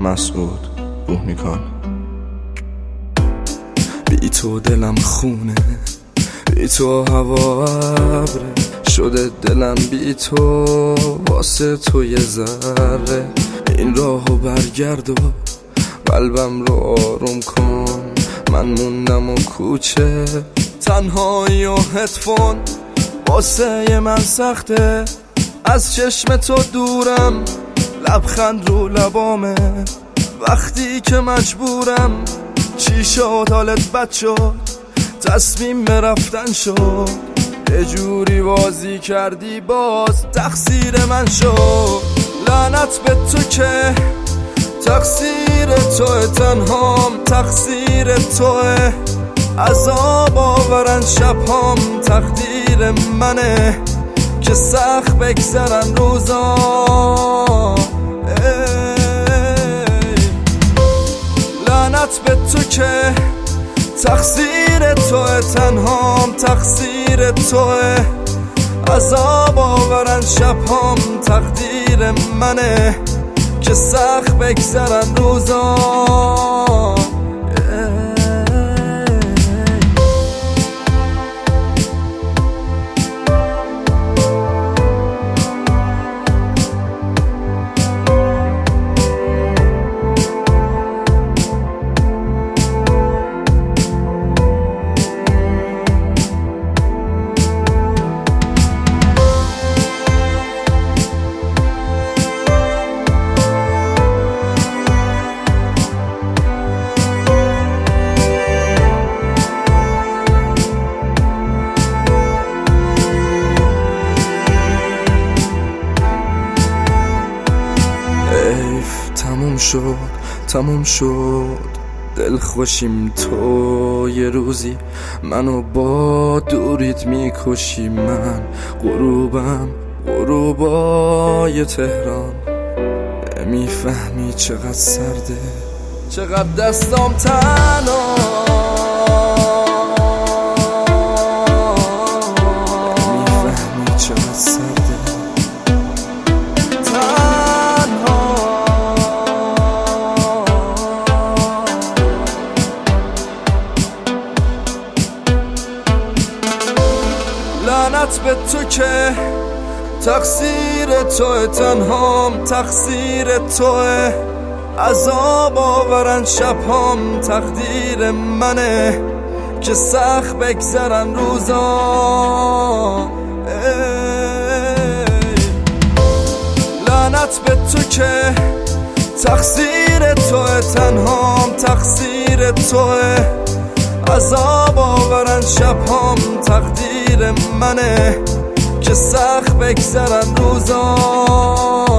مسعود بوهنیکان. بی تو دلم خونه، بی تو هوا ابره، شده دلم بی تو واسه تو یه ذره. این راهو برگرد و قلبم رو آروم کن، من موندم و کوچه تنهایی و هدفون واسه من سخته. از چشم تو دورم، لبخند رو لبامه وقتی که مجبورم. چی شد حالت بد شد، تصمیم رفتن شد، یه جوری بازی کردی باز تقصیر من شد. لعنت به تو که تقصیر توه، تنهام تقصیر توه. عذاب آورن شبهام تقدیر منه که سخت بگذرن روزا. لعنت به تو که تقصیر توه، تنهام تقصیر توه. عذاب آورن شبهام تقدیر منه که سخت بگذرن روزا. تموم شد دل خوشیم تو یه روزی منو با دوریت میکشی. من غروبم غروبای تهران، نمیفهمی چقدر سرده، چقدر دستام تنها. نمیفهمی چقدر سرده لعنت به تو که تقصیر توه، تنهام تقصیر توه. عذاب آورن شبهام تقدیر منه که سخت بگذرن روزا. لعنت به تو که تقصیر توه، تنهام تقصیر توه. عذاب آورن شبهام تقدیر منه که سخت بگذرن روزا.